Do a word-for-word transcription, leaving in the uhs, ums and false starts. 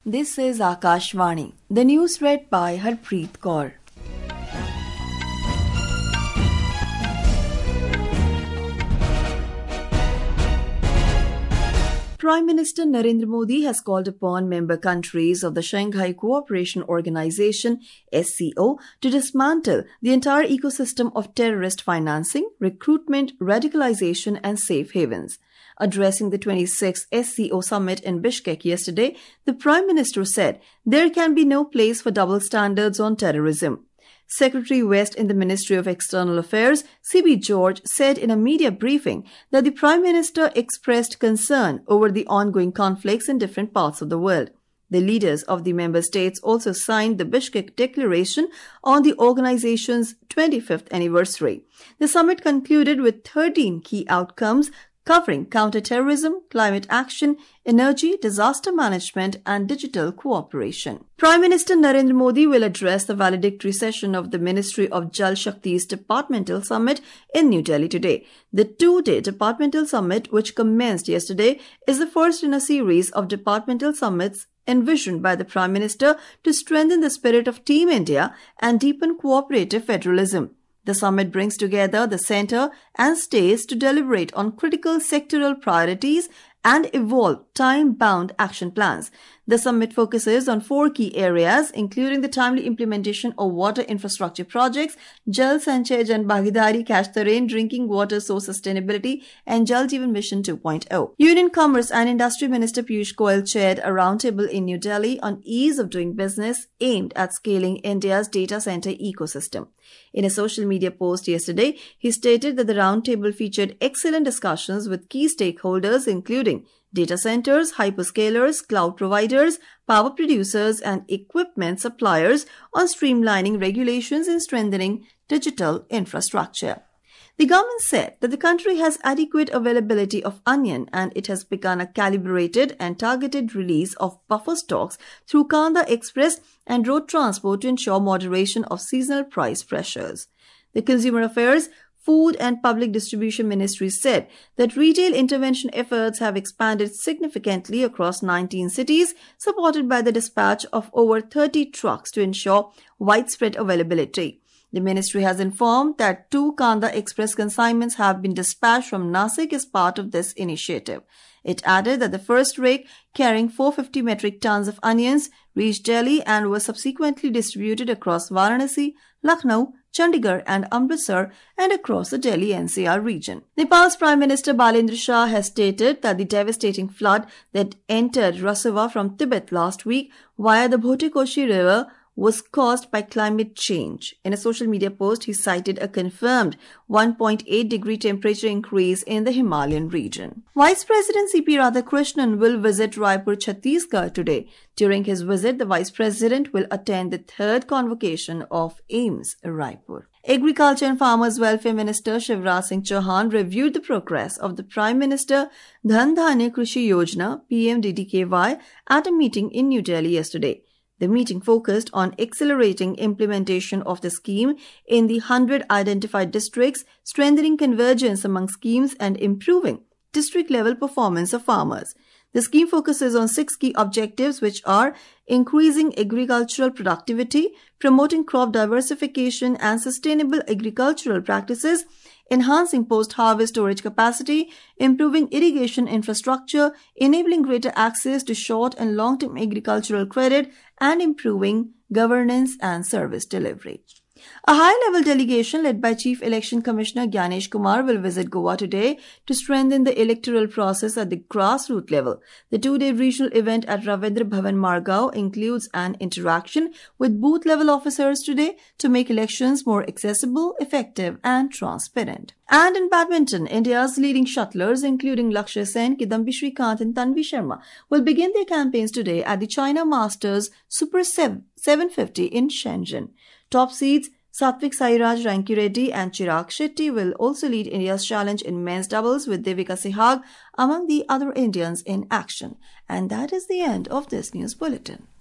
This is Akashvani. The news read by Harpreet Kaur. Prime Minister Narendra Modi has called upon member countries of the Shanghai Cooperation Organization S C O to dismantle the entire ecosystem of terrorist financing, recruitment, radicalization and safe havens. Addressing the twenty-sixth S C O summit in Bishkek yesterday, the Prime Minister said there can be no place for double standards on terrorism. Secretary West in the Ministry of External Affairs, C B George, said in a media briefing that the Prime Minister expressed concern over the ongoing conflicts in different parts of the world. The leaders of the member states also signed the Bishkek Declaration on the organization's twenty-fifth anniversary. The summit concluded with thirteen key outcomes covering counter-terrorism, climate action, energy, disaster management and digital cooperation. Prime Minister Narendra Modi will address the valedictory session of the Ministry of Jal Shakti's Departmental Summit in New Delhi today. The two-day Departmental Summit, which commenced yesterday, is the first in a series of departmental summits envisioned by the Prime Minister to strengthen the spirit of Team India and deepen cooperative federalism. The summit brings together the centre and states to deliberate on critical sectoral priorities and evolve time-bound action plans. The summit focuses on four key areas, including the timely implementation of water infrastructure projects, Jal Sanchay Jan Bhagidari Catch the Rain Drinking Water Source Sustainability, and Jal Jeevan Mission two point oh. Union Commerce and Industry Minister Piyush Goyal chaired a roundtable in New Delhi on ease of doing business aimed at scaling India's data center ecosystem. In a social media post yesterday, he stated that the roundtable featured excellent discussions with key stakeholders, including data centers, hyperscalers, cloud providers, power producers and equipment suppliers on streamlining regulations and strengthening digital infrastructure. The government said that the country has adequate availability of onion and it has begun a calibrated and targeted release of buffer stocks through Kanda Express and road transport to ensure moderation of seasonal price pressures. The Consumer Affairs, Food and Public Distribution Ministry said that retail intervention efforts have expanded significantly across nineteen cities, supported by the dispatch of over thirty trucks to ensure widespread availability. The ministry has informed that two Kanda Express consignments have been dispatched from Nasik as part of this initiative. It added that the first rake, carrying four hundred fifty metric tons of onions, reached Delhi and was subsequently distributed across Varanasi, Lucknow, Chandigarh and Amritsar and across the Delhi N C R region. Nepal's Prime Minister Balendra Shah has stated that the devastating flood that entered Rasava from Tibet last week via the Bhotekoshi River was caused by climate change. In a social media post, he cited a confirmed one point eight degree temperature increase in the Himalayan region. Vice President C P Radhakrishnan will visit Raipur, Chhattisgarh today. During his visit, the Vice President will attend the third convocation of AIMS Raipur. Agriculture and Farmers Welfare Minister Shivraj Singh Chauhan reviewed the progress of the Prime Minister Dhan Dhanya Krishi Yojana P M D D K Y at a meeting in New Delhi yesterday. The meeting focused on accelerating implementation of the scheme in the one hundred identified districts, strengthening convergence among schemes and improving district-level performance of farmers. The scheme focuses on six key objectives, which are increasing agricultural productivity, promoting crop diversification and sustainable agricultural practices, enhancing post-harvest storage capacity, improving irrigation infrastructure, enabling greater access to short and long-term agricultural credit, and improving governance and service delivery. A high-level delegation led by Chief Election Commissioner Gyanesh Kumar will visit Goa today to strengthen the electoral process at the grassroots level. The two-day regional event at Ravindra Bhavan Margao includes an interaction with booth-level officers today to make elections more accessible, effective and transparent. And in badminton, India's leading shuttlers, including Lakshya Sen, Kidambi Srikanth and Tanvi Sharma, will begin their campaigns today at the China Masters Super seven fifty in Shenzhen. Top seeds Satvik Sairaj Rankireddy and Chirag Shetty will also lead India's challenge in men's doubles with Devika Sehag among the other Indians in action. And that is the end of this news bulletin.